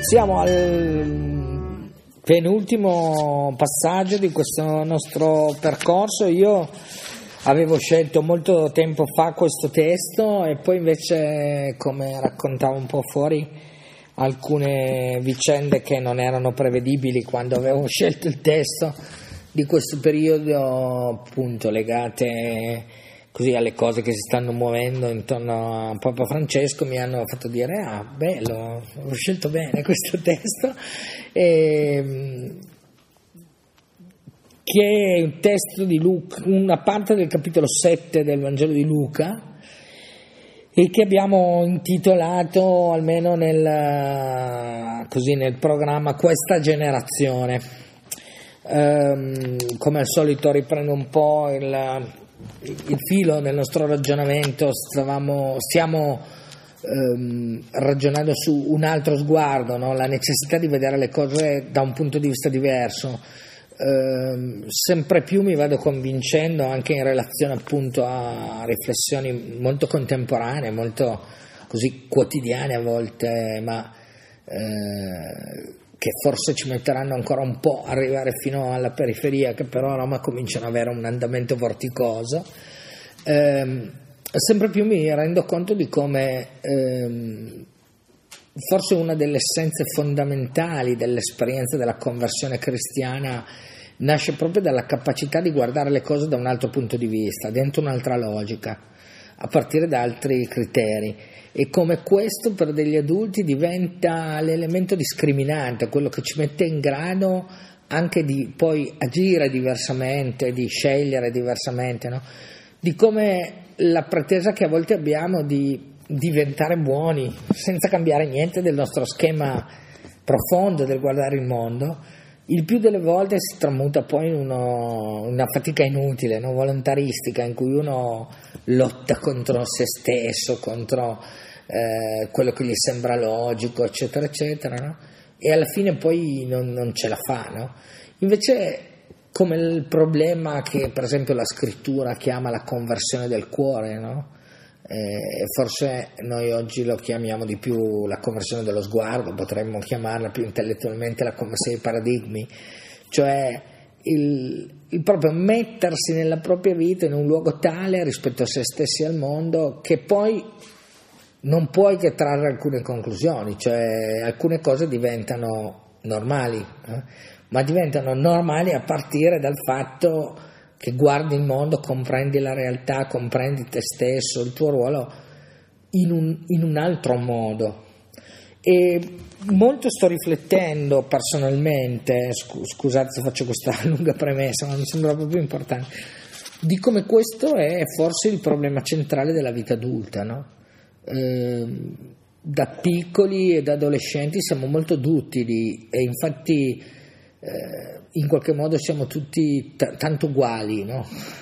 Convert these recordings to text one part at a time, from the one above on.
Siamo al penultimo passaggio di questo nostro percorso. Io avevo scelto molto tempo fa questo testo e poi invece, come raccontavo un po' fuori, alcune vicende che non erano prevedibili quando avevo scelto il testo di questo periodo, appunto legate così alle cose che si stanno muovendo intorno a Papa Francesco, mi hanno fatto dire bello, ho scelto bene questo testo, che è un testo di Luca, una parte del capitolo 7 del Vangelo di Luca, e che abbiamo intitolato, almeno nel programma, Questa generazione. Come al solito riprendo un po' il filo del nostro ragionamento. Stiamo ragionando su un altro sguardo, no? La necessità di vedere le cose da un punto di vista diverso. Sempre più mi vado convincendo, anche in relazione appunto a riflessioni molto contemporanee, molto così quotidiane a volte, ma che forse ci metteranno ancora un po' a arrivare fino alla periferia, che però a Roma cominciano ad avere un andamento vorticoso. Sempre più mi rendo conto di come forse una delle essenze fondamentali dell'esperienza della conversione cristiana nasce proprio dalla capacità di guardare le cose da un altro punto di vista, dentro un'altra logica, a partire da altri criteri, e come questo per degli adulti diventa l'elemento discriminante, quello che ci mette in grado anche di poi agire diversamente, di scegliere diversamente, no? Di come la pretesa che a volte abbiamo di diventare buoni senza cambiare niente del nostro schema profondo del guardare il mondo, il più delle volte si tramuta poi in una fatica inutile, no? Volontaristica, in cui uno lotta contro se stesso, contro quello che gli sembra logico, eccetera eccetera, no? E alla fine poi non ce la fa, no? Invece, come il problema che per esempio la scrittura chiama la conversione del cuore, no? Forse noi oggi lo chiamiamo di più la conversione dello sguardo, potremmo chiamarla più intellettualmente la conversione dei paradigmi, cioè il proprio mettersi nella propria vita in un luogo tale rispetto a se stessi e al mondo che poi non puoi che trarre alcune conclusioni, cioè alcune cose diventano normali, ma diventano normali a partire dal fatto che guardi il mondo, comprendi la realtà, comprendi te stesso, il tuo ruolo in un altro modo. E molto sto riflettendo personalmente, scusate se faccio questa lunga premessa, ma mi sembra proprio importante, di come questo è forse il problema centrale della vita adulta, no? Da piccoli e da adolescenti siamo molto duttili e infatti in qualche modo siamo tutti tanto uguali, no?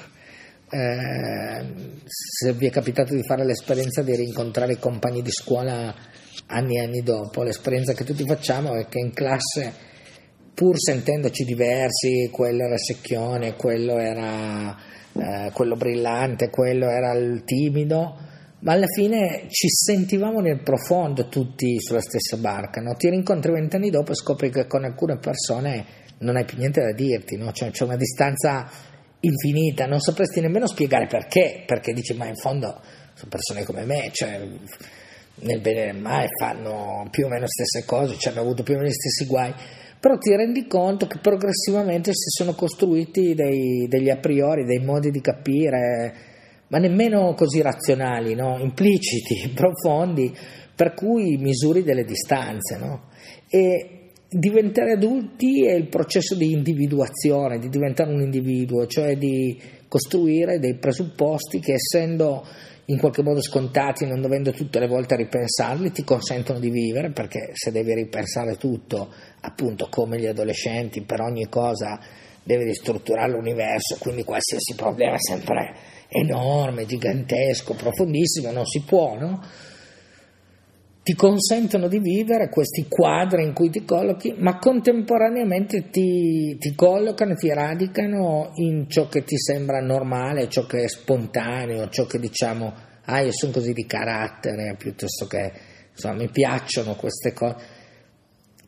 Se vi è capitato di fare l'esperienza di rincontrare i compagni di scuola anni e anni dopo, l'esperienza che tutti facciamo è che in classe, pur sentendoci diversi, quello era secchione, quello era quello brillante, quello era il timido, ma alla fine ci sentivamo nel profondo tutti sulla stessa barca, no? Ti rincontri 20 anni dopo e scopri che con alcune persone non hai più niente da dirti, no? Cioè, c'è una distanza infinita, non sapresti nemmeno spiegare perché dici ma in fondo sono persone come me, cioè nel bene e nel male fanno più o meno le stesse cose, cioè hanno avuto più o meno gli stessi guai, però ti rendi conto che progressivamente si sono costruiti degli a priori, dei modi di capire, ma nemmeno così razionali, no? Impliciti, profondi, per cui misuri delle distanze, no? E diventare adulti è il processo di individuazione, di diventare un individuo, cioè di costruire dei presupposti che, essendo in qualche modo scontati, non dovendo tutte le volte ripensarli, ti consentono di vivere, perché se devi ripensare tutto, appunto come gli adolescenti, per ogni cosa devi ristrutturare l'universo, quindi qualsiasi problema è sempre enorme, gigantesco, profondissimo, non si può, no? Ti consentono di vivere questi quadri in cui ti collochi, ma contemporaneamente ti collocano, ti radicano in ciò che ti sembra normale, ciò che è spontaneo, ciò che diciamo, io sono così di carattere, piuttosto che, insomma, mi piacciono queste cose.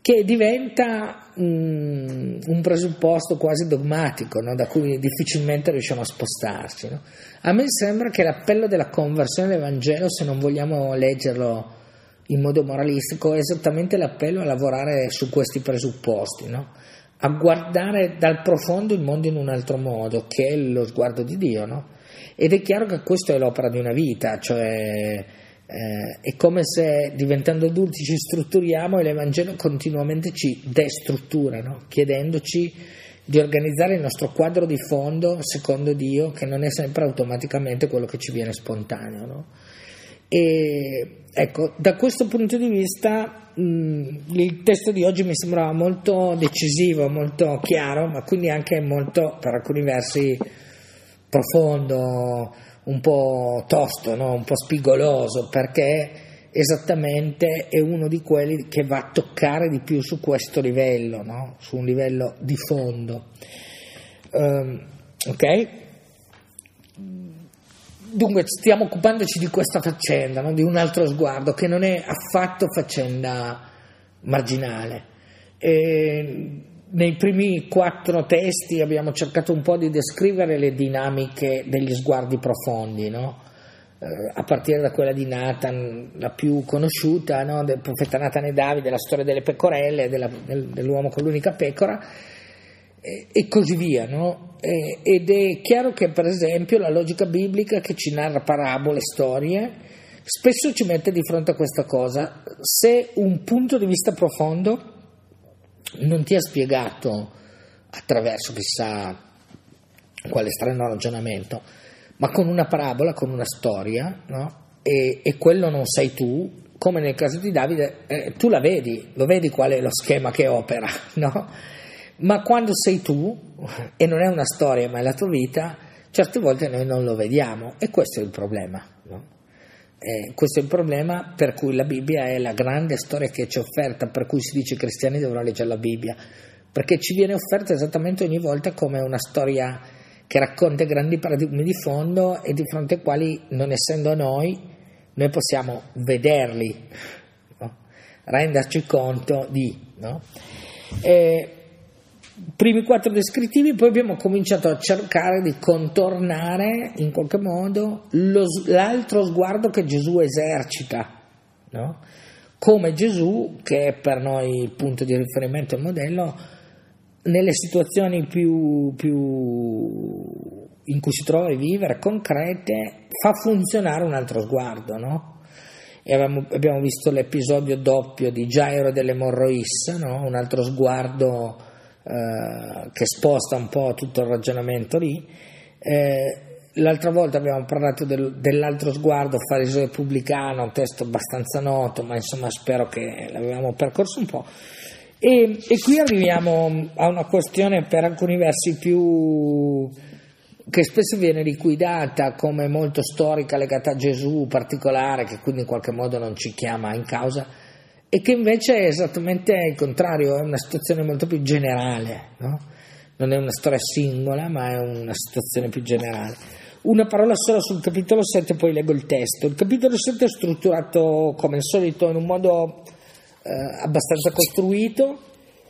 che diventa un presupposto quasi dogmatico, no? Da cui difficilmente riusciamo a spostarci, no? A me sembra che l'appello della conversione del Vangelo, se non vogliamo leggerlo in modo moralistico, è esattamente l'appello a lavorare su questi presupposti, no? A guardare dal profondo il mondo in un altro modo, che è lo sguardo di Dio, no? Ed è chiaro che questo è l'opera di una vita, cioè è come se diventando adulti ci strutturiamo e l'Evangelo continuamente ci destruttura, no? Chiedendoci di organizzare il nostro quadro di fondo secondo Dio, che non è sempre automaticamente quello che ci viene spontaneo, no? E ecco, da questo punto di vista il testo di oggi mi sembrava molto decisivo, molto chiaro, ma quindi anche molto, per alcuni versi, profondo, un po' tosto, no? Un po' spigoloso, perché esattamente è uno di quelli che va a toccare di più su questo livello, no? Su un livello di fondo. Ok? Dunque stiamo occupandoci di questa faccenda, no? Di un altro sguardo che non è affatto faccenda marginale. Nei primi 4 testi abbiamo cercato un po' di descrivere le dinamiche degli sguardi profondi, no? A partire da quella di Nathan, la più conosciuta, no? Del profeta Nathan e Davide, la storia delle pecorelle, dell'uomo con l'unica pecora, e così via, no? Ed è chiaro che, per esempio, la logica biblica che ci narra parabole, storie, spesso ci mette di fronte a questa cosa. Se un punto di vista profondo non ti ha spiegato attraverso chissà quale strano ragionamento, ma con una parabola, con una storia, no? E quello non sei tu, come nel caso di Davide, tu la vedi, lo vedi qual è lo schema che opera, no? Ma quando sei tu, e non è una storia ma è la tua vita, certe volte noi non lo vediamo, e questo è il problema, no? Questo è il problema per cui la Bibbia è la grande storia che ci è offerta, per cui si dice che i cristiani devono leggere la Bibbia, perché ci viene offerta esattamente ogni volta come una storia che racconta grandi paradigmi di fondo e di fronte ai quali, non essendo noi possiamo vederli, no? Renderci conto di, no? Primi 4 descrittivi, poi abbiamo cominciato a cercare di contornare in qualche modo l'altro sguardo che Gesù esercita, no? Come Gesù, che è per noi il punto di riferimento e il modello, nelle situazioni più in cui si trova a vivere, concrete, fa funzionare un altro sguardo, no? E abbiamo visto l'episodio doppio di Gairo e dell'emorroissa, no? Un altro sguardo che sposta un po' tutto il ragionamento lì. L'altra volta abbiamo parlato dell'altro sguardo fariseo e pubblicano, un testo abbastanza noto, ma insomma spero che l'avevamo percorso un po'. E qui arriviamo a una questione per alcuni versi più che spesso viene liquidata come molto storica, legata a Gesù particolare, che quindi in qualche modo non ci chiama in causa, e che invece è esattamente il contrario, è una situazione molto più generale, no? Non è una storia singola, ma è una situazione più generale. Una parola sola sul capitolo 7, poi leggo il testo. Il capitolo 7 è strutturato come al solito in un modo abbastanza costruito.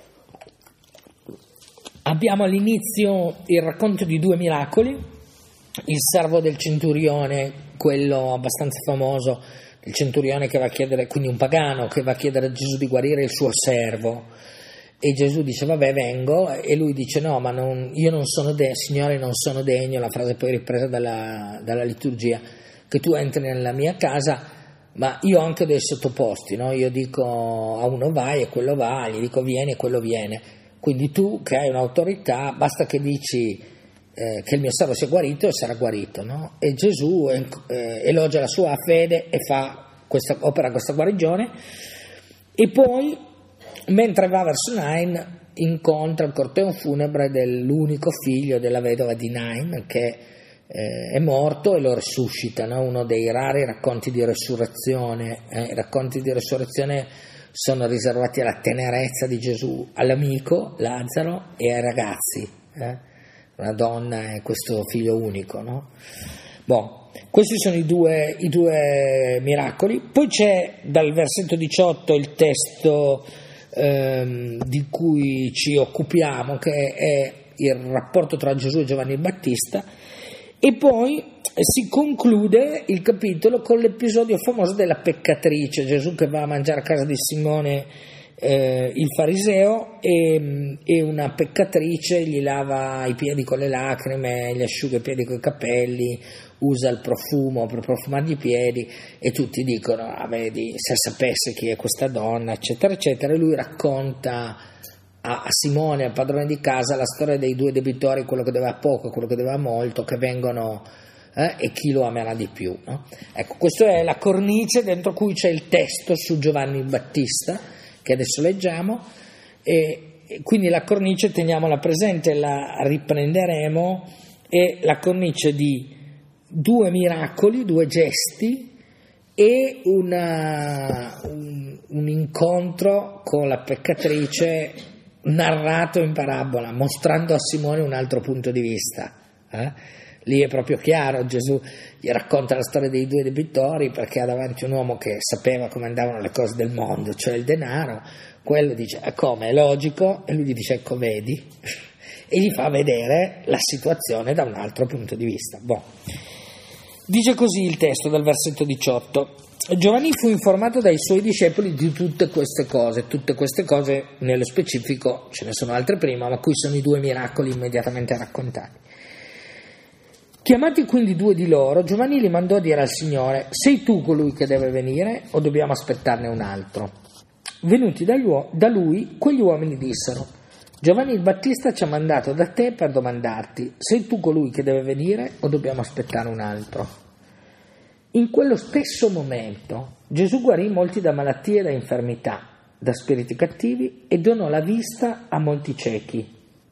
Abbiamo all'inizio il racconto di 2 miracoli, il servo del centurione, quello abbastanza famoso, il centurione che va a chiedere, quindi un pagano che va a chiedere a Gesù di guarire il suo servo, e Gesù dice vabbè vengo, e lui dice no, ma io non sono Signore, non sono degno, la frase poi ripresa dalla liturgia, che tu entri nella mia casa, ma io ho anche dei sottoposti, no? Io dico a uno vai e quello va, gli dico vieni e quello viene, quindi tu che hai un'autorità basta che dici che il mio servo sia guarito e sarà guarito, no? E Gesù elogia la sua fede e opera questa guarigione, e poi mentre va verso Nain incontra il corteo funebre dell'unico figlio della vedova di Nain che è morto e lo risuscita, no? Uno dei rari racconti di resurrezione. I racconti di resurrezione sono riservati alla tenerezza di Gesù, all'amico Lazzaro e ai ragazzi, una donna e questo figlio unico, no? Questi sono i due miracoli. Poi c'è dal versetto 18 il testo di cui ci occupiamo, che è il rapporto tra Gesù e Giovanni il Battista, e poi si conclude il capitolo con l'episodio famoso della peccatrice, Gesù che va a mangiare a casa di Simone il fariseo, e una peccatrice gli lava i piedi con le lacrime, gli asciuga i piedi con i capelli, usa il profumo per profumargli i piedi, e tutti dicono: vedi, se sapesse chi è questa donna, eccetera eccetera. E lui racconta a Simone, al padrone di casa, la storia dei due debitori, quello che doveva poco e quello che doveva molto, che vengono e chi lo amerà di più, no? Ecco, questa è la cornice dentro cui c'è il testo su Giovanni il Battista che adesso leggiamo, e quindi la cornice teniamola presente, la riprenderemo, è la cornice di due miracoli, due gesti e un incontro con la peccatrice narrato in parabola, mostrando a Simone un altro punto di vista. Lì è proprio chiaro, Gesù gli racconta la storia dei due debitori perché ha davanti un uomo che sapeva come andavano le cose del mondo, cioè il denaro. Quello dice: come, è logico? E lui gli dice: ecco, vedi? E gli fa vedere la situazione da un altro punto di vista. Dice così il testo dal versetto 18: Giovanni fu informato dai suoi discepoli di tutte queste cose nello specifico, ce ne sono altre prima, ma qui sono i due miracoli immediatamente raccontati. Chiamati quindi due di loro, Giovanni li mandò a dire al Signore: sei tu colui che deve venire o dobbiamo aspettarne un altro? Venuti da lui, quegli uomini dissero: Giovanni il Battista ci ha mandato da te per domandarti: sei tu colui che deve venire o dobbiamo aspettare un altro? In quello stesso momento Gesù guarì molti da malattie e da infermità, da spiriti cattivi, e donò la vista a molti ciechi.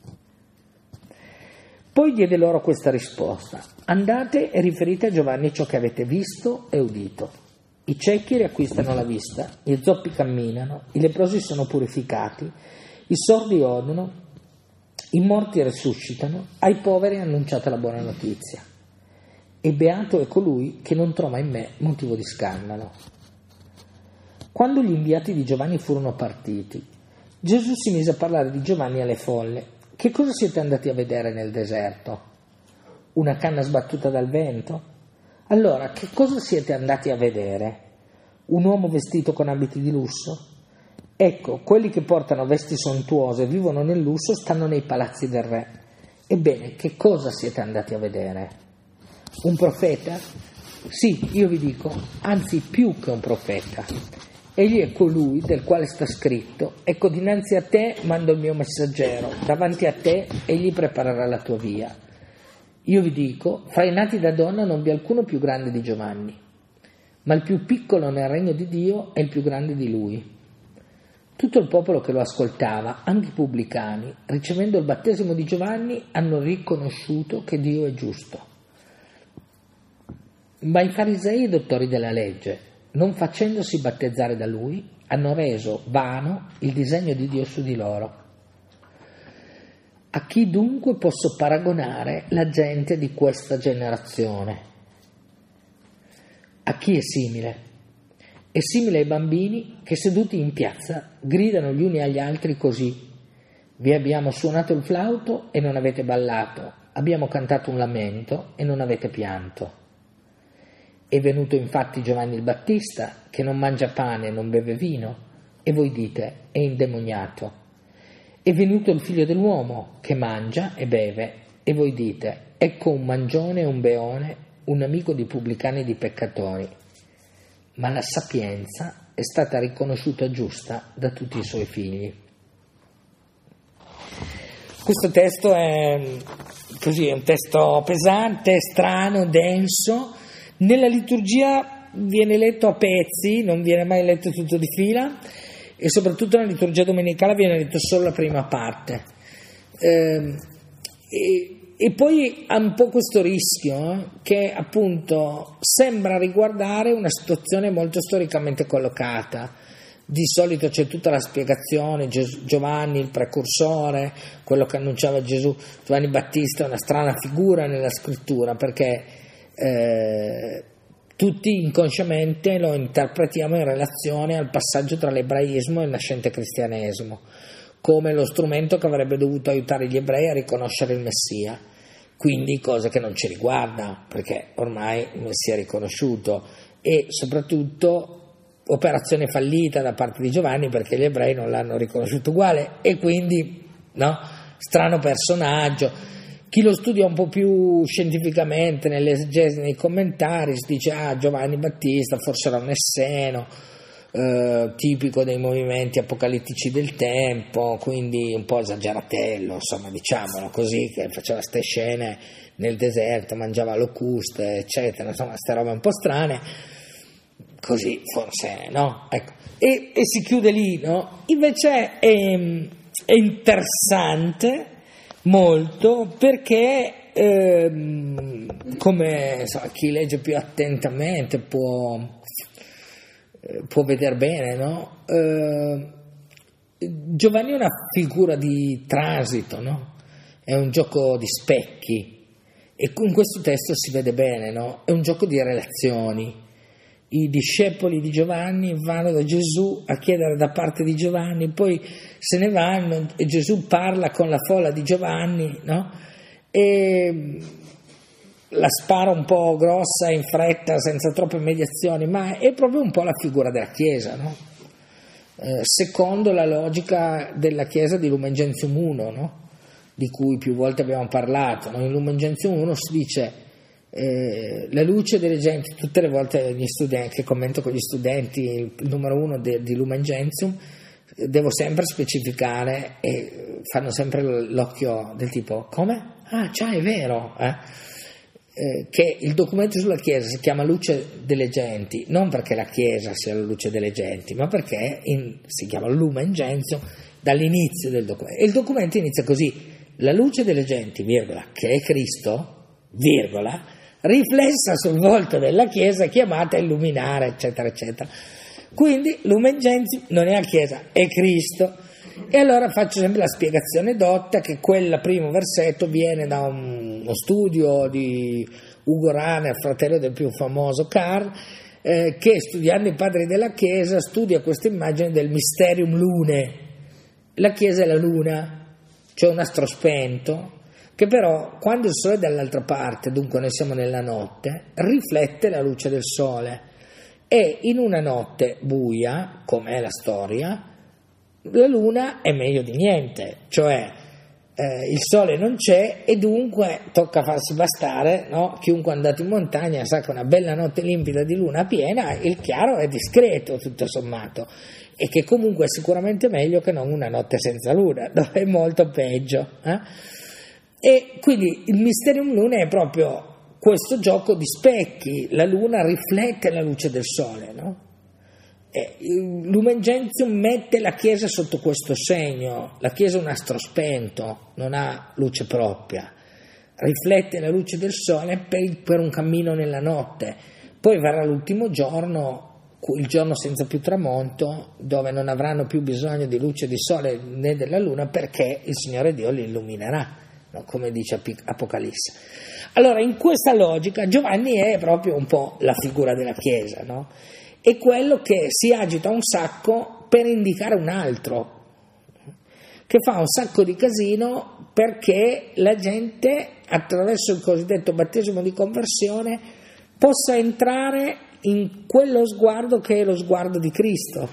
Poi diede loro questa risposta: andate e riferite a Giovanni ciò che avete visto e udito. I ciechi riacquistano la vista, gli zoppi camminano, i leprosi sono purificati, i sordi odono, i morti risuscitano, ai poveri è annunciata la buona notizia. E beato è colui che non trova in me motivo di scandalo. Quando gli inviati di Giovanni furono partiti, Gesù si mise a parlare di Giovanni alle folle. Che cosa siete andati a vedere nel deserto? Una canna sbattuta dal vento? Allora, che cosa siete andati a vedere? Un uomo vestito con abiti di lusso? Ecco, quelli che portano vesti sontuose e vivono nel lusso stanno nei palazzi del re. Ebbene, che cosa siete andati a vedere? Un profeta? Sì, io vi dico, anzi più che un profeta. Egli è colui del quale sta scritto: ecco, dinanzi a te mando il mio messaggero, davanti a te egli preparerà la tua via. Io vi dico, fra i nati da donna non vi è alcuno più grande di Giovanni, ma il più piccolo nel regno di Dio è il più grande di lui. Tutto il popolo che lo ascoltava, anche i pubblicani, ricevendo il battesimo di Giovanni, hanno riconosciuto che Dio è giusto. Ma i farisei e i dottori della legge, non facendosi battezzare da lui, hanno reso vano il disegno di Dio su di loro. A chi dunque posso paragonare la gente di questa generazione? A chi è simile? È simile ai bambini che seduti in piazza gridano gli uni agli altri così: vi abbiamo suonato il flauto e non avete ballato, abbiamo cantato un lamento e non avete pianto. È venuto infatti Giovanni il Battista, che non mangia pane e non beve vino, e voi dite: è indemoniato. È venuto il Figlio dell'uomo, che mangia e beve, e voi dite: ecco un mangione e un beone, un amico di pubblicani e di peccatori. Ma la sapienza è stata riconosciuta giusta da tutti i suoi figli. Questo testo è un testo pesante, strano, denso. Nella liturgia viene letto a pezzi, non viene mai letto tutto di fila, e soprattutto nella liturgia domenicale viene letto solo la prima parte. E poi ha un po' questo rischio che appunto sembra riguardare una situazione molto storicamente collocata. Di solito c'è tutta la spiegazione: Giovanni il precursore, quello che annunciava Gesù. Giovanni Battista è una strana figura nella scrittura perché tutti inconsciamente lo interpretiamo in relazione al passaggio tra l'ebraismo e il nascente cristianesimo, come lo strumento che avrebbe dovuto aiutare gli ebrei a riconoscere il Messia, quindi cosa che non ci riguarda, perché ormai il Messia è riconosciuto, e soprattutto operazione fallita da parte di Giovanni, perché gli ebrei non l'hanno riconosciuto uguale, e quindi, no, strano personaggio. Chi lo studia un po' più scientificamente, nell'esegesi, nei commentari, si dice Giovanni Battista forse era un esseno, tipico dei movimenti apocalittici del tempo, quindi un po' esageratello, insomma, diciamolo così, che faceva ste scene nel deserto, mangiava locuste, eccetera, insomma, ste robe un po' strane, così forse, no? Ecco. E si chiude lì, no? Invece è interessante molto, perché come chi legge più attentamente può vedere bene, no? Giovanni è una figura di transito, no? È un gioco di specchi, e in questo testo si vede bene, no? È un gioco di relazioni. I discepoli di Giovanni vanno da Gesù a chiedere da parte di Giovanni, poi se ne vanno e Gesù parla con la folla di Giovanni, no? E la spara un po' grossa, in fretta, senza troppe mediazioni, ma è proprio un po' la figura della Chiesa, no? Secondo la logica della Chiesa di Lumen Gentium 1, no? Di cui più volte abbiamo parlato, no? In Lumen Gentium 1 si dice la luce delle genti, tutte le volte gli studenti, che commento con gli studenti il numero 1 di Lumen Gentium, devo sempre specificare, e fanno sempre l'occhio del tipo come? Già è vero, che il documento sulla Chiesa si chiama Luce delle Genti, non perché la Chiesa sia la luce delle genti, ma perché si chiama Lumen Gentium dall'inizio del documento. E il documento inizia così: la luce delle genti, virgola, che è Cristo, virgola, riflessa sul volto della Chiesa, chiamata a illuminare, eccetera, eccetera. Quindi Lumen Gentium non è la Chiesa, è Cristo. E allora faccio sempre la spiegazione dotta, che quel primo versetto viene da uno studio di Ugo Rahner, fratello del più famoso Carl, che studiando i padri della Chiesa studia questa immagine del Mysterium Lunae. La Chiesa è la luna, cioè un astro spento, che però quando il sole è dall'altra parte, dunque noi siamo nella notte, riflette la luce del sole, e in una notte buia, come è la storia, la luna è meglio di niente, cioè il sole non c'è e dunque tocca farsi bastare, no? Chiunque è andato in montagna sa che una bella notte limpida di luna piena, il chiaro è discreto tutto sommato, e che comunque è sicuramente meglio che non una notte senza luna, dove è molto peggio. E quindi il Mysterium Lunae è proprio questo gioco di specchi, la luna riflette la luce del sole, no? Lumen Gentium mette la Chiesa sotto questo segno. La Chiesa è un astro spento, non ha luce propria, riflette la luce del sole per un cammino nella notte. Poi verrà l'ultimo giorno, il giorno senza più tramonto, dove non avranno più bisogno di luce di sole né della luna, perché il Signore Dio li illuminerà, no? Come dice Apocalisse. Allora, in questa logica Giovanni è proprio un po' la figura della Chiesa, no? È quello che si agita un sacco per indicare un altro, che fa un sacco di casino perché la gente, attraverso il cosiddetto battesimo di conversione, possa entrare in quello sguardo che è lo sguardo di Cristo.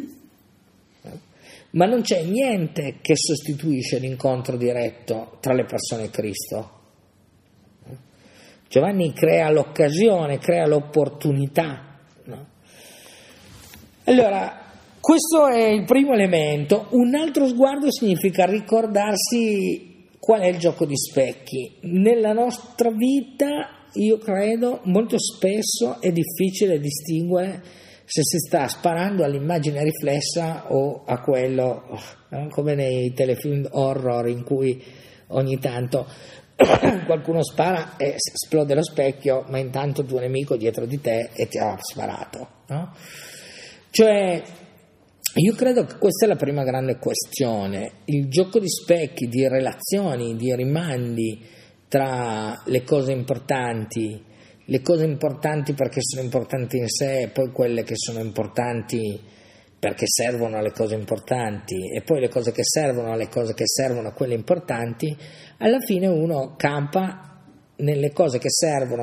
Ma non c'è niente che sostituisce l'incontro diretto tra le persone e Cristo. Giovanni crea l'occasione, crea l'opportunità, no? Allora, questo è il primo elemento. Un altro sguardo significa ricordarsi qual è il gioco di specchi. Nella nostra vita, io credo, molto spesso è difficile distinguere se si sta sparando all'immagine riflessa o a quello, come nei telefilm horror in cui ogni tanto qualcuno spara e esplode lo specchio, ma intanto il tuo nemico dietro di te e ti ha sparato, no? Cioè, io credo che questa è la prima grande questione, il gioco di specchi, di relazioni, di rimandi tra le cose importanti, le cose importanti perché sono importanti in sé, e poi quelle che sono importanti perché servono alle cose importanti, e poi le cose che servono alle cose che servono a quelle importanti, alla fine uno campa nelle cose che servono,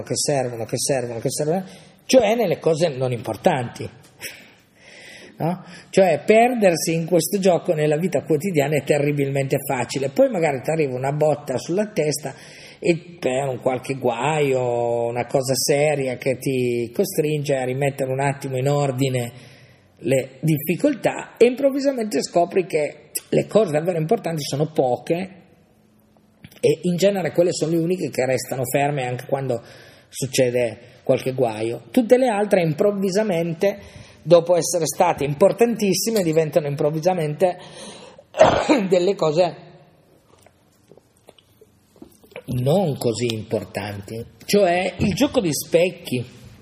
cioè nelle cose non importanti. No? Cioè perdersi in questo gioco nella vita quotidiana è terribilmente facile, poi magari ti arriva una botta sulla testa e per un qualche guaio, una cosa seria che ti costringe a rimettere un attimo in ordine le difficoltà, e improvvisamente scopri che le cose davvero importanti sono poche, e in genere quelle sono le uniche che restano ferme anche quando succede qualche guaio. Tutte le altre improvvisamente, dopo essere state importantissime, diventano improvvisamente delle cose non così importanti. Cioè il gioco di specchi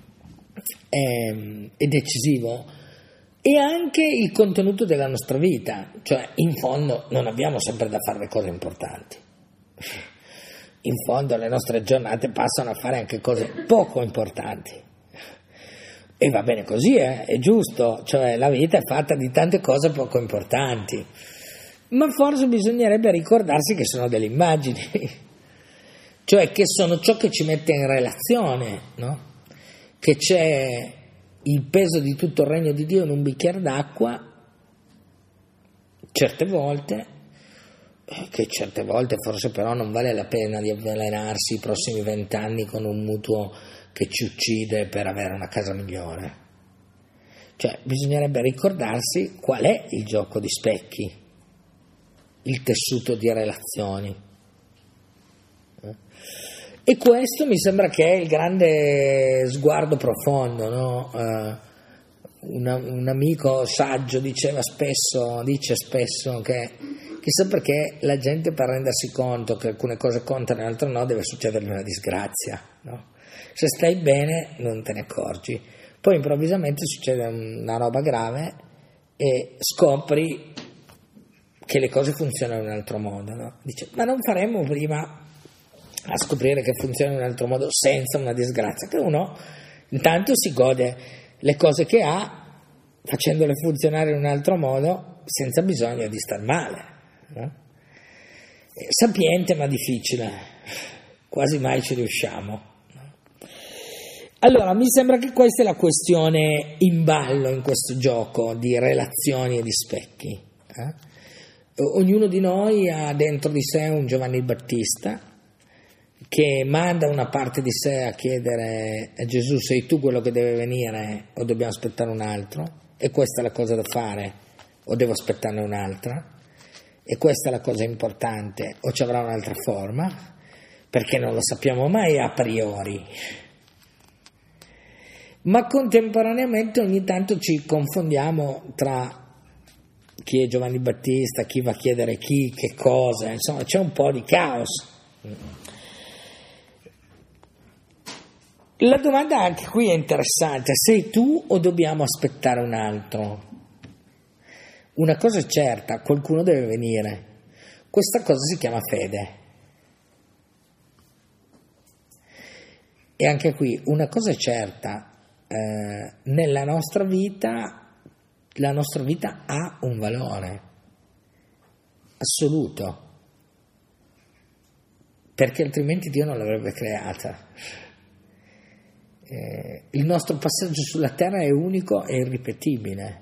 è decisivo, e anche il contenuto della nostra vita. Cioè in fondo non abbiamo sempre da fare le cose importanti, in fondo le nostre giornate passano a fare anche cose poco importanti, e va bene così, è giusto, cioè la vita è fatta di tante cose poco importanti, ma forse bisognerebbe ricordarsi che sono delle immagini, cioè che sono ciò che ci mette in relazione, no? Che c'è il peso di tutto il regno di Dio in un bicchiere d'acqua, certe volte forse però non vale la pena di avvelenarsi i prossimi 20 anni con un mutuo che ci uccide per avere una casa migliore. Cioè bisognerebbe ricordarsi qual è il gioco di specchi, il tessuto di relazioni. E questo mi sembra che è il grande sguardo profondo, no? Un amico saggio dice spesso che chissà perché la gente, per rendersi conto che alcune cose contano e altre no, deve succedergli una disgrazia, no? Se stai bene non te ne accorgi, poi improvvisamente succede una roba grave e scopri che le cose funzionano in un altro modo, no? Dice, ma non faremmo prima a scoprire che funziona in un altro modo senza una disgrazia, che uno intanto si gode le cose che ha facendole funzionare in un altro modo senza bisogno di star male, no? Sapiente ma difficile, quasi mai ci riusciamo, no? Allora mi sembra che questa è la questione in ballo in questo gioco di relazioni e di specchi, Ognuno di noi ha dentro di sé un Giovanni Battista che manda una parte di sé a chiedere a Gesù: sei tu quello che deve venire o dobbiamo aspettare un altro? E questa è la cosa da fare o devo aspettarne un'altra? E questa è la cosa importante o ci avrà un'altra forma? Perché non lo sappiamo mai a priori. Ma contemporaneamente ogni tanto ci confondiamo tra chi è Giovanni Battista, chi va a chiedere chi, che cosa, insomma c'è un po' di caos. La domanda anche qui è interessante: sei tu o dobbiamo aspettare un altro? Una cosa è certa, qualcuno deve venire. Questa cosa si chiama fede. E anche qui una cosa è certa, nella nostra vita, la nostra vita ha un valore assoluto, perché altrimenti Dio non l'avrebbe creata. Il nostro passaggio sulla terra è unico e irripetibile.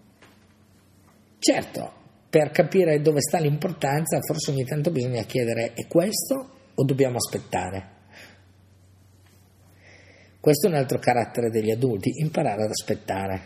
Certo, per capire dove sta l'importanza, forse ogni tanto bisogna chiedere: è questo o dobbiamo aspettare? Questo è un altro carattere degli adulti, imparare ad aspettare.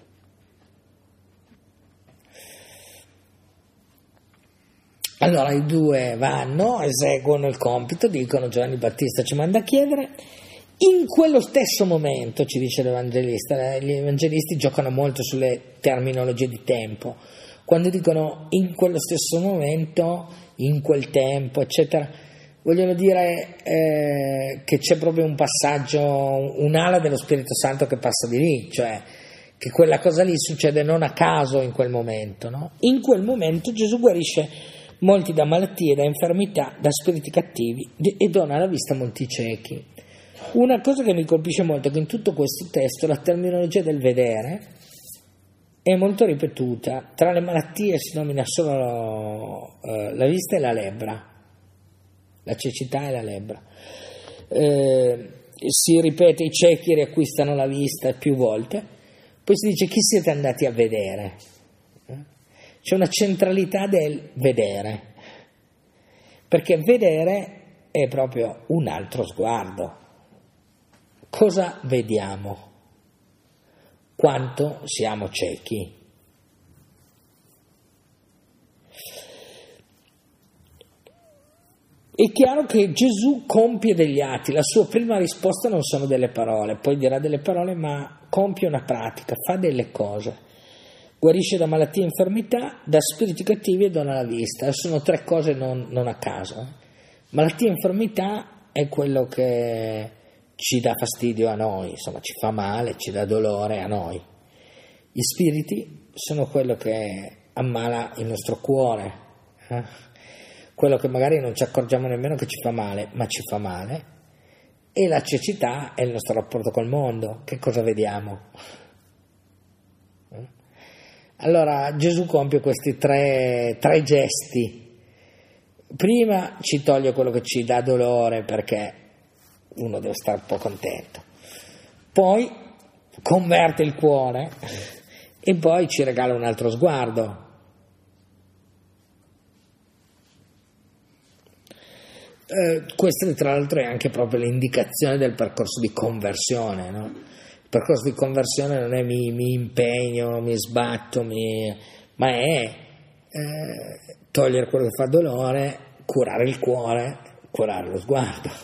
Allora i due vanno, eseguono il compito, dicono: Giovanni Battista ci manda a chiedere. In quello stesso momento, ci dice l'Evangelista, gli evangelisti giocano molto sulle terminologie di tempo, quando dicono in quello stesso momento, in quel tempo, eccetera, vogliono dire che c'è proprio un passaggio, un'ala dello Spirito Santo che passa di lì, cioè che quella cosa lì succede non a caso in quel momento, no? In quel momento Gesù guarisce molti da malattie, da infermità, da spiriti cattivi e dona la vista a molti ciechi. Una cosa che mi colpisce molto è che in tutto questo testo la terminologia del vedere è molto ripetuta. Tra le malattie si nomina solo la vista e la lebbra, la cecità e la lebbra. Si ripete i ciechi riacquistano la vista più volte, poi si dice chi siete andati a vedere. C'è una centralità del vedere, perché vedere è proprio un altro sguardo. Cosa vediamo? Quanto siamo ciechi? È chiaro che Gesù compie degli atti, la sua prima risposta non sono delle parole, poi dirà delle parole, ma compie una pratica, fa delle cose. Guarisce da malattie e infermità, da spiriti cattivi e dona la vista. Sono tre cose non a caso. Malattia e infermità è quello che ci dà fastidio a noi, insomma ci fa male, ci dà dolore a noi. Gli spiriti sono quello che ammala il nostro cuore, quello che magari non ci accorgiamo nemmeno che ci fa male, ma ci fa male. E la cecità è il nostro rapporto col mondo, che cosa vediamo? Allora Gesù compie questi tre gesti. Prima ci toglie quello che ci dà dolore, perché uno deve stare un po' contento, poi converte il cuore e poi ci regala un altro sguardo. Questa tra l'altro è anche proprio l'indicazione del percorso di conversione, no? Il percorso di conversione non è mi impegno, mi sbatto, ma è togliere quello che fa dolore, curare il cuore, curare lo sguardo.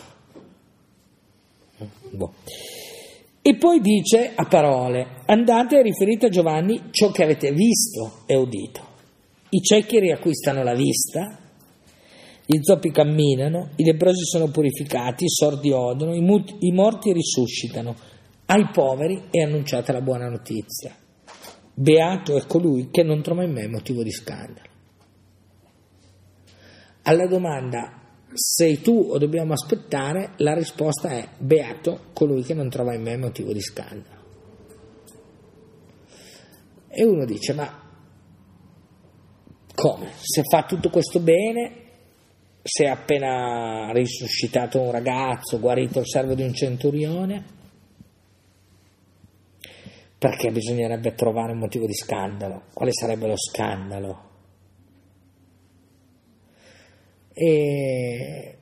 E poi dice a parole: andate e riferite a Giovanni ciò che avete visto e udito. I ciechi riacquistano la vista, gli zoppi camminano, i leprosi sono purificati, i sordi odono, i morti risuscitano, ai poveri è annunciata la buona notizia. Beato è colui che non trova in me motivo di scandalo. Alla domanda sei tu o dobbiamo aspettare, la risposta è: beato colui che non trova in me motivo di scandalo. E uno dice: ma come? Se fa tutto questo bene, se è appena risuscitato un ragazzo, guarito il servo di un centurione, perché bisognerebbe trovare un motivo di scandalo? Quale sarebbe lo scandalo? E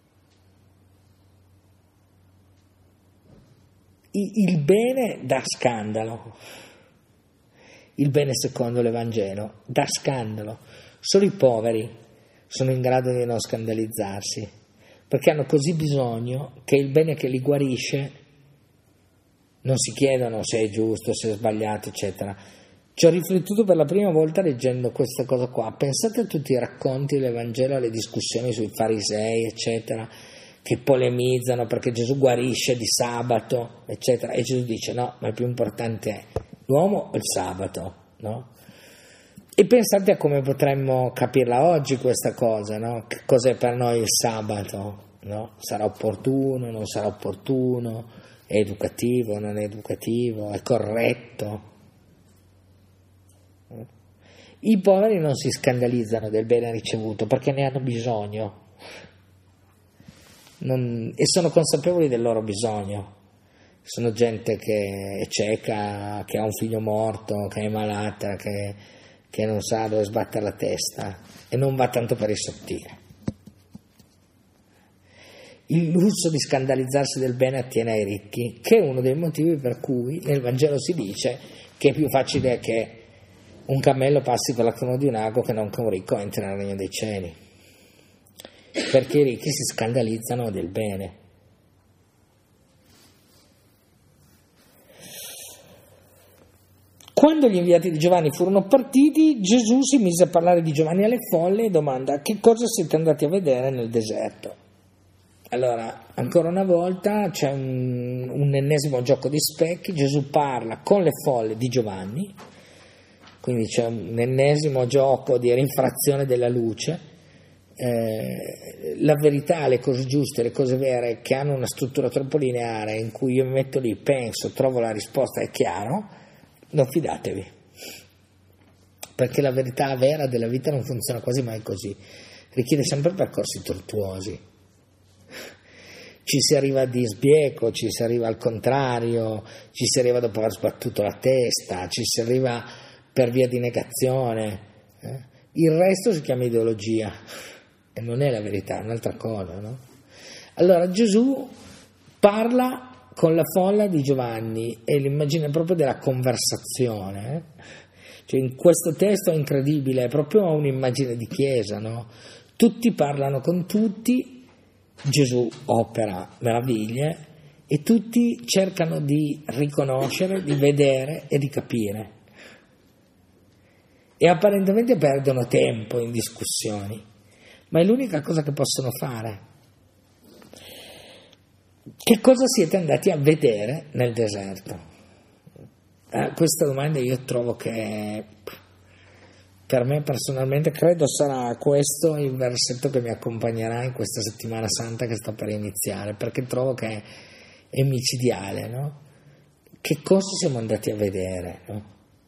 il bene dà scandalo, il bene secondo l'Evangelo dà scandalo. Solo i poveri sono in grado di non scandalizzarsi, perché hanno così bisogno che il bene che li guarisce non si chiedono se è giusto, se è sbagliato, eccetera. Ci ho riflettuto per la prima volta leggendo questa cosa qua. Pensate a tutti i racconti dell'Evangelo, alle discussioni sui farisei, eccetera, che polemizzano perché Gesù guarisce di sabato, eccetera. E Gesù dice: no, ma il più importante è l'uomo o il sabato, no? E pensate a come potremmo capirla oggi questa cosa, no? Che cos'è per noi il sabato, no? Sarà opportuno, non sarà opportuno, è educativo, non è educativo, è corretto. I poveri non si scandalizzano del bene ricevuto perché ne hanno bisogno e sono consapevoli del loro bisogno. Sono gente che è cieca, che ha un figlio morto, che è malata, che non sa dove sbattere la testa e non va tanto per il sottile. Il lusso di scandalizzarsi del bene attiene ai ricchi, che è uno dei motivi per cui nel Vangelo si dice che è più facile che un cammello passi per la cruna di un ago che non che un ricco entri nel regno dei cieli, perché i ricchi si scandalizzano del bene. Quando gli inviati di Giovanni furono partiti, Gesù si mise a parlare di Giovanni alle folle e domanda: che cosa siete andati a vedere nel deserto? Allora, ancora una volta c'è un ennesimo gioco di specchi. Gesù parla con le folle di Giovanni, quindi c'è un ennesimo gioco di rinfrazione della luce, la verità, le cose giuste, le cose vere che hanno una struttura troppo lineare in cui io mi metto lì, penso, trovo la risposta, è chiaro, non fidatevi, perché la verità vera della vita non funziona quasi mai così, richiede sempre percorsi tortuosi, ci si arriva di sbieco, ci si arriva al contrario, ci si arriva dopo aver sbattuto la testa, ci si arriva per via di negazione, il resto si chiama ideologia e non è la verità, è un'altra cosa, no? Allora Gesù parla con la folla di Giovanni e l'immagine proprio della conversazione, cioè in questo testo è incredibile, è proprio un'immagine di chiesa, no? Tutti parlano con tutti, Gesù opera meraviglie e tutti cercano di riconoscere, di vedere e di capire e apparentemente perdono tempo in discussioni, ma è l'unica cosa che possono fare. Che cosa siete andati a vedere nel deserto? Questa domanda io trovo che per me personalmente credo sarà questo il versetto che mi accompagnerà in questa settimana santa che sta per iniziare, perché trovo che è micidiale, no? Che cosa siamo andati a vedere, no?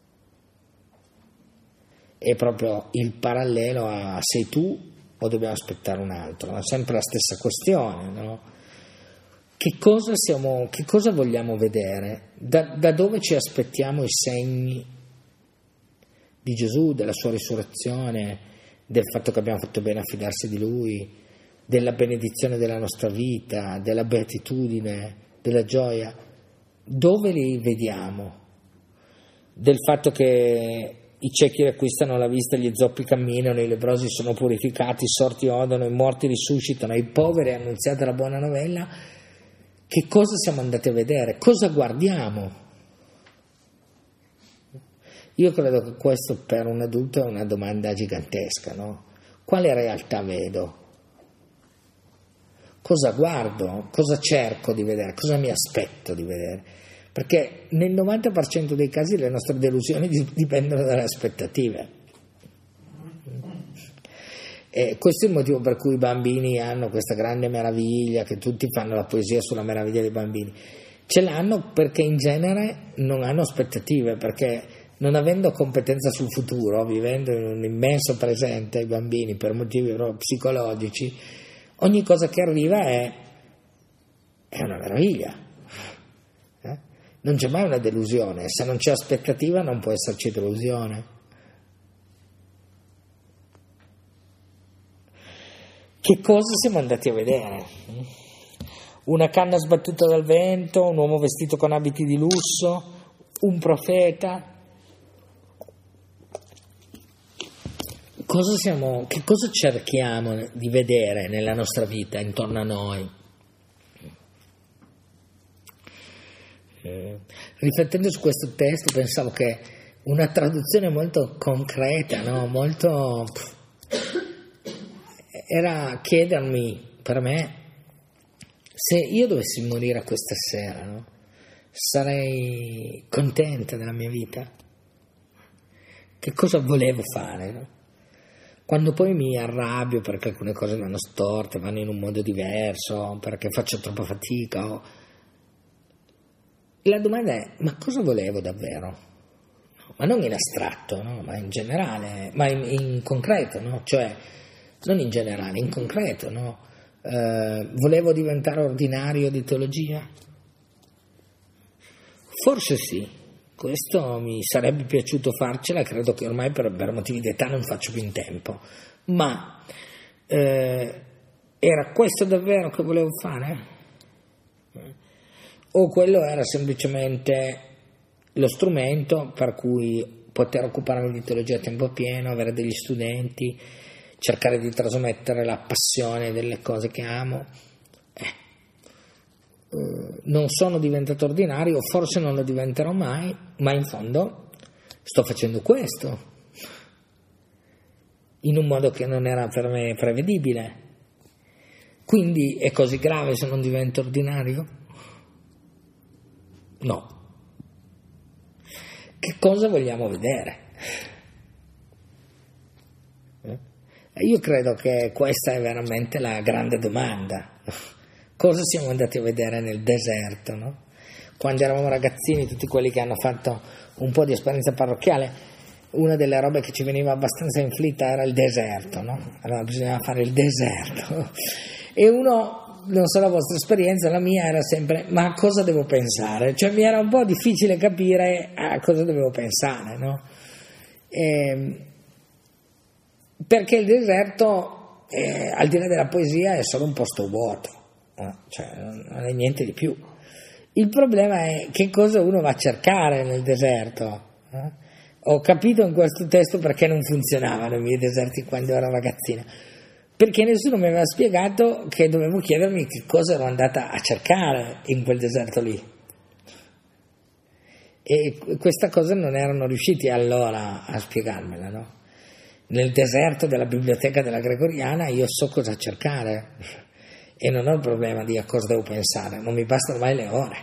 È proprio il parallelo a sei tu o dobbiamo aspettare un altro, no? Sempre la stessa questione, no? Che cosa vogliamo vedere? Da dove ci aspettiamo i segni di Gesù, della sua risurrezione, del fatto che abbiamo fatto bene a fidarsi di Lui, della benedizione della nostra vita, della beatitudine, della gioia? Dove li vediamo? Del fatto che i ciechi riacquistano la vista, gli zoppi camminano, i leprosi sono purificati, i sorti odono, i morti risuscitano, ai poveri è annunziata la buona novella. Che cosa siamo andati a vedere? Cosa guardiamo? Io credo che questo per un adulto è una domanda gigantesca, no? Quale realtà vedo? Cosa guardo? Cosa cerco di vedere? Cosa mi aspetto di vedere? Perché nel 90% dei casi le nostre delusioni dipendono dalle aspettative. E questo è il motivo per cui i bambini hanno questa grande meraviglia, che tutti fanno la poesia sulla meraviglia dei bambini. Ce l'hanno perché in genere non hanno aspettative, perché non avendo competenza sul futuro, vivendo in un immenso presente ai bambini per motivi proprio psicologici, ogni cosa che arriva è una meraviglia. Non c'è mai una delusione, se non c'è aspettativa non può esserci delusione. Che cosa siamo andati a vedere? Una canna sbattuta dal vento, un uomo vestito con abiti di lusso, un profeta? Che cosa cerchiamo di vedere nella nostra vita, intorno a noi? Riflettendo su questo testo pensavo che una traduzione molto concreta, no? Molto era chiedermi per me se io dovessi morire questa sera, no? Sarei contenta della mia vita? Che cosa volevo fare, no? Quando poi mi arrabbio perché alcune cose vanno storte, vanno in un modo diverso, perché faccio troppa fatica, la domanda è: ma cosa volevo davvero? Ma non in astratto, no? Ma in generale, ma in concreto, no? Cioè, non in generale, in concreto, no? Volevo diventare ordinario di teologia? Forse sì, questo mi sarebbe piaciuto farcela, credo che ormai per motivi di età non faccio più in tempo, ma era questo davvero che volevo fare? O quello era semplicemente lo strumento per cui poter occuparmi di teologia a tempo pieno, avere degli studenti, cercare di trasmettere la passione delle cose che amo? Non sono diventato ordinario, forse non lo diventerò mai, ma in fondo sto facendo questo, in un modo che non era per me prevedibile. Quindi è così grave se non divento ordinario? No. Che cosa vogliamo vedere? Io credo che questa è veramente la grande domanda. Cosa siamo andati a vedere nel deserto, no? Quando eravamo ragazzini, tutti quelli che hanno fatto un po' di esperienza parrocchiale, una delle robe che ci veniva abbastanza inflitta era il deserto, no? Allora bisognava fare il deserto. E uno, non so la vostra esperienza, la mia era sempre, ma a cosa devo pensare? Cioè mi era un po' difficile capire a cosa dovevo pensare, no? Perché il deserto, al di là della poesia, è solo un posto vuoto, cioè non è niente di più. Il problema è che cosa uno va a cercare nel deserto. Ho capito in questo testo perché non funzionavano i miei deserti quando ero ragazzina, perché nessuno mi aveva spiegato che dovevo chiedermi che cosa ero andata a cercare in quel deserto lì. E questa cosa non erano riusciti allora a spiegarmela, no? Nel deserto della biblioteca della Gregoriana io so cosa cercare e non ho il problema di a cosa devo pensare, non mi bastano mai le ore.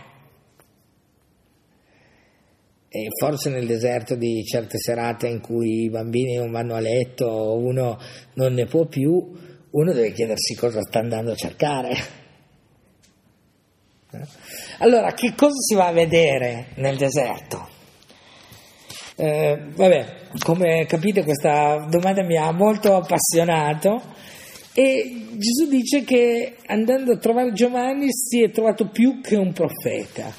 E forse nel deserto di certe serate in cui i bambini non vanno a letto o uno non ne può più, uno deve chiedersi cosa sta andando a cercare. Allora, che cosa si va a vedere nel deserto? Come capite questa domanda mi ha molto appassionato e Gesù dice che andando a trovare Giovanni si è trovato più che un profeta,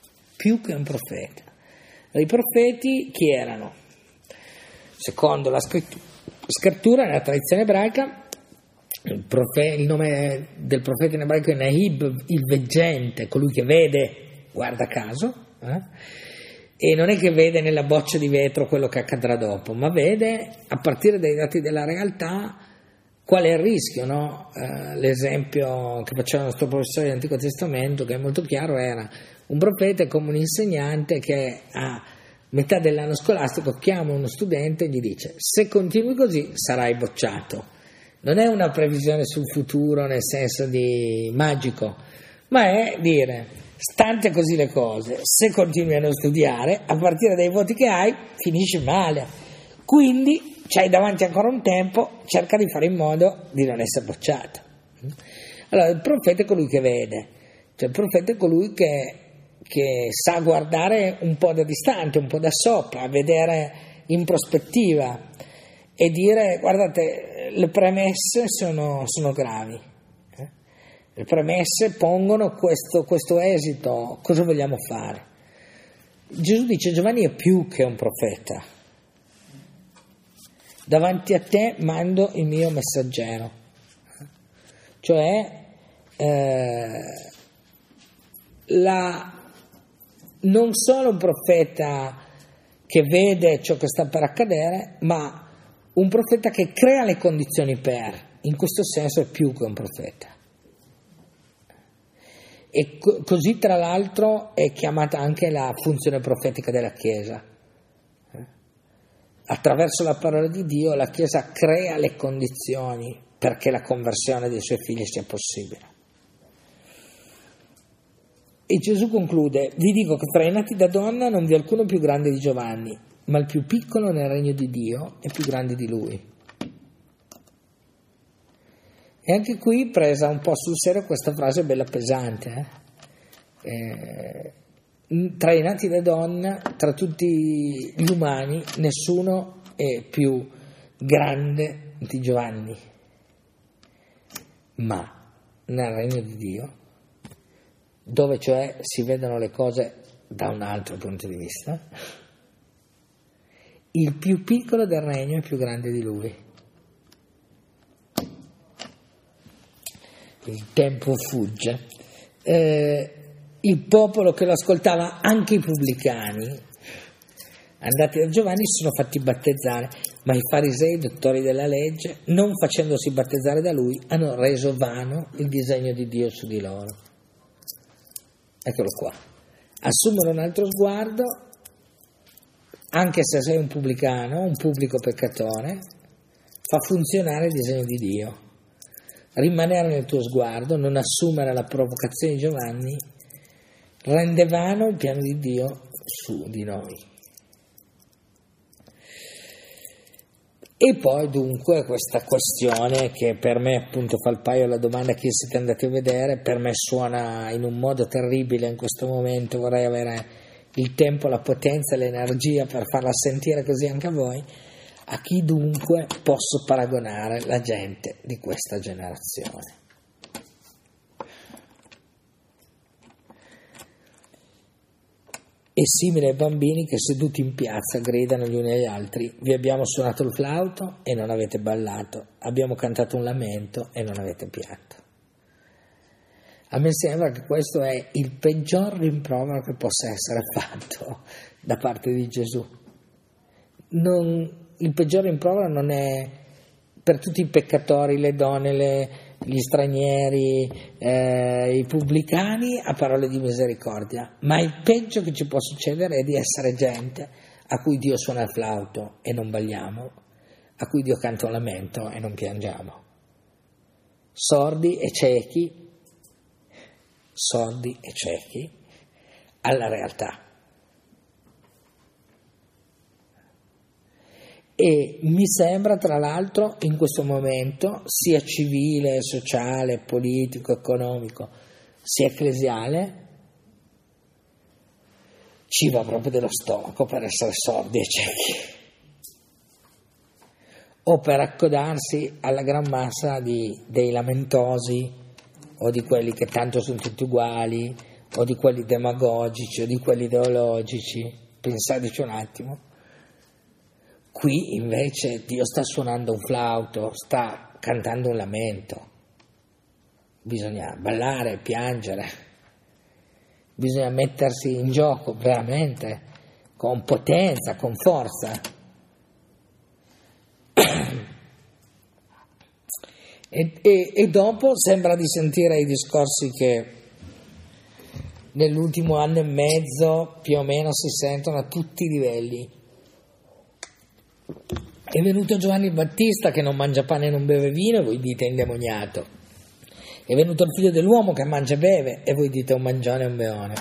I profeti chi erano? Secondo la scrittura, nella tradizione ebraica, il nome del profeta in ebraico è Nahib, il veggente, colui che vede, guarda caso, e non è che vede nella boccia di vetro quello che accadrà dopo, ma vede a partire dai dati della realtà qual è il rischio, no? L'esempio che faceva il nostro professore dell'Antico Testamento, che è molto chiaro, era un profeta è come un insegnante che a metà dell'anno scolastico chiama uno studente e gli dice: se continui così sarai bocciato. Non è una previsione sul futuro nel senso di magico, ma è dire, stante così le cose, se continui a non studiare, a partire dai voti che hai, finisci male. Quindi c'hai davanti ancora un tempo, cerca di fare in modo di non essere bocciato. Allora, il profeta è colui che vede, cioè il profeta è colui che sa guardare un po' da distante, un po' da sopra, vedere in prospettiva e dire, guardate, le premesse sono gravi, le premesse pongono questo esito, cosa vogliamo fare? Gesù dice: Giovanni è più che un profeta, davanti a te mando il mio messaggero, cioè non solo un profeta che vede ciò che sta per accadere, ma un profeta che crea le condizioni per, in questo senso è più che un profeta. E così tra l'altro è chiamata anche la funzione profetica della Chiesa. Attraverso la parola di Dio la Chiesa crea le condizioni perché la conversione dei suoi figli sia possibile. E Gesù conclude: vi dico che fra i nati da donna non vi è alcuno più grande di Giovanni, ma il più piccolo nel regno di Dio è più grande di lui. E anche qui presa un po' sul serio questa frase è bella pesante. Tra i nati da donna, tra tutti gli umani, nessuno è più grande di Giovanni, ma nel regno di Dio, dove cioè si vedono le cose da un altro punto di vista, il più piccolo del regno è più grande di lui. Il tempo fugge. Il popolo che lo ascoltava, anche i pubblicani, andati da Giovanni, si sono fatti battezzare, ma i farisei, dottori della legge, non facendosi battezzare da lui, hanno reso vano il disegno di Dio su di loro. Eccolo qua. Assumono un altro sguardo, anche se sei un pubblicano, un pubblico peccatore, fa funzionare il disegno di Dio. Rimanere nel tuo sguardo, non assumere la provocazione di Giovanni, rende vano il piano di Dio su di noi. E poi dunque questa questione che per me appunto fa il paio alla domanda che siete andati a vedere, per me suona in un modo terribile in questo momento, vorrei avere il tempo, la potenza e l'energia per farla sentire così anche a voi. A chi dunque posso paragonare la gente di questa generazione? È simile ai bambini che seduti in piazza gridano gli uni agli altri: vi abbiamo suonato il flauto e non avete ballato, abbiamo cantato un lamento e non avete pianto. A me sembra che questo è il peggior rimprovero che possa essere fatto da parte di Gesù. Il peggior rimprovero non è per tutti i peccatori, le donne, gli stranieri, i pubblicani, a parole di misericordia, ma il peggio che ci può succedere è di essere gente a cui Dio suona il flauto e non balliamo, a cui Dio canta un lamento e non piangiamo, sordi e ciechi alla realtà. E mi sembra, tra l'altro, in questo momento, sia civile, sociale, politico, economico, sia ecclesiale, ci va proprio dello stomaco per essere sordi e ciechi, o per accodarsi alla gran massa dei lamentosi, o di quelli che tanto sono tutti uguali, o di quelli demagogici, o di quelli ideologici. Pensateci un attimo. Qui invece Dio sta suonando un flauto, sta cantando un lamento. Bisogna ballare, piangere, bisogna mettersi in gioco veramente, con potenza, con forza. E dopo sembra di sentire i discorsi che nell'ultimo anno e mezzo più o meno si sentono a tutti i livelli. È venuto Giovanni Battista che non mangia pane e non beve vino e voi dite è indemoniato. È venuto il figlio dell'uomo che mangia e beve e voi dite un mangione e un beone.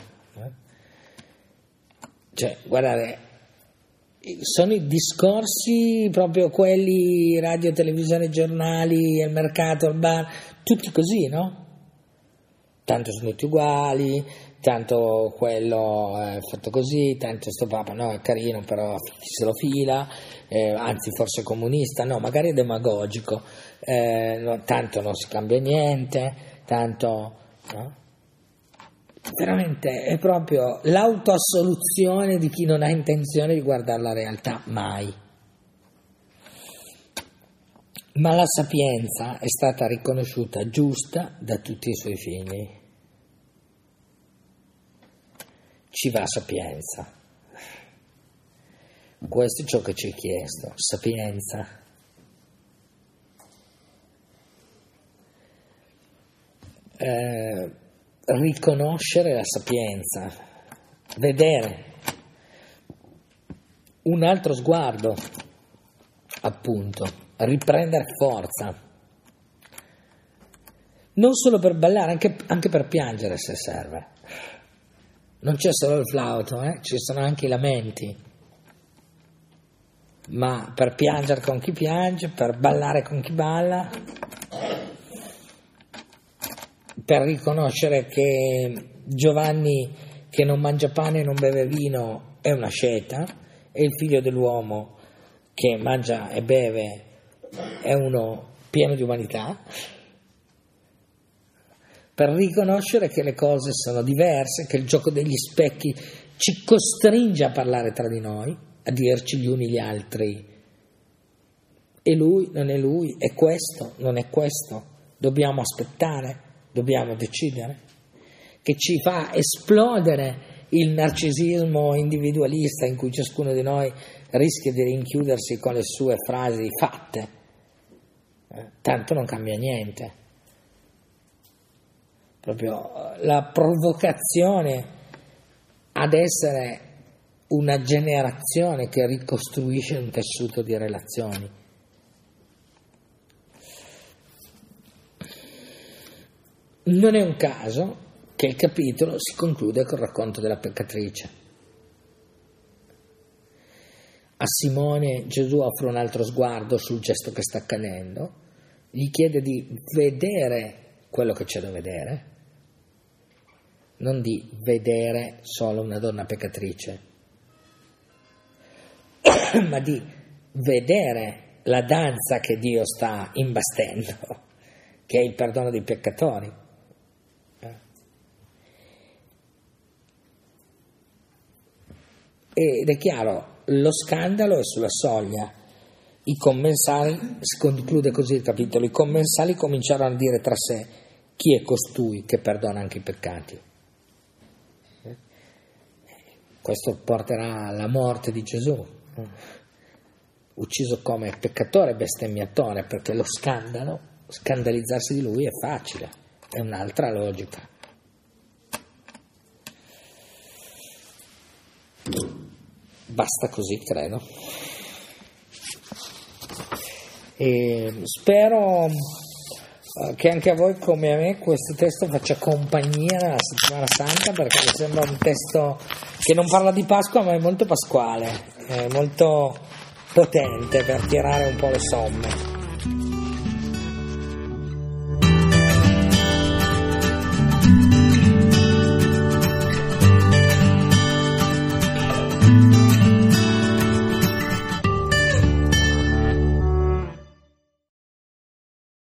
Cioè, guardate, sono i discorsi proprio quelli, radio, televisione, giornali, il mercato, il bar, tutti così, no? Tanto sono tutti uguali, tanto quello è fatto così, tanto sto papa no, è carino però se lo fila, anzi forse è comunista, no, magari è demagogico, no, tanto non si cambia niente, tanto, no? Veramente è proprio l'autoassoluzione di chi non ha intenzione di guardare la realtà mai. Ma la sapienza è stata riconosciuta giusta da tutti i suoi figli. Ci va sapienza. Questo è ciò che ci è chiesto, sapienza. Riconoscere la sapienza, vedere un altro sguardo, appunto, riprendere forza, non solo per ballare, anche per piangere se serve. Non c'è solo il flauto, ci sono anche i lamenti, ma per piangere con chi piange, per ballare con chi balla, per riconoscere che Giovanni che non mangia pane e non beve vino è una sceta e il figlio dell'uomo che mangia e beve è uno pieno di umanità, per riconoscere che le cose sono diverse, che il gioco degli specchi ci costringe a parlare tra di noi, a dirci gli uni gli altri è lui, non è lui, è questo, non è questo, dobbiamo aspettare, dobbiamo decidere, che ci fa esplodere il narcisismo individualista in cui ciascuno di noi rischia di rinchiudersi con le sue frasi fatte, tanto non cambia niente. Proprio la provocazione ad essere una generazione che ricostruisce un tessuto di relazioni. Non è un caso che il capitolo si conclude col racconto della peccatrice. A Simone Gesù offre un altro sguardo sul gesto che sta accadendo, gli chiede di vedere quello che c'è da vedere, non di vedere solo una donna peccatrice, ma di vedere la danza che Dio sta imbastendo, che è il perdono dei peccatori. Ed è chiaro, lo scandalo è sulla soglia. I commensali, si conclude così il capitolo, i commensali cominciarono a dire tra sé: chi è costui che perdona anche i peccati? Questo porterà alla morte di Gesù, ucciso come peccatore e bestemmiatore, perché lo scandalo, scandalizzarsi di lui è facile, è un'altra logica. Basta così, credo. E spero che anche a voi come a me questo testo faccia compagnia nella settimana santa, perché mi sembra un testo che non parla di Pasqua ma è molto pasquale, è molto potente per tirare un po' le somme.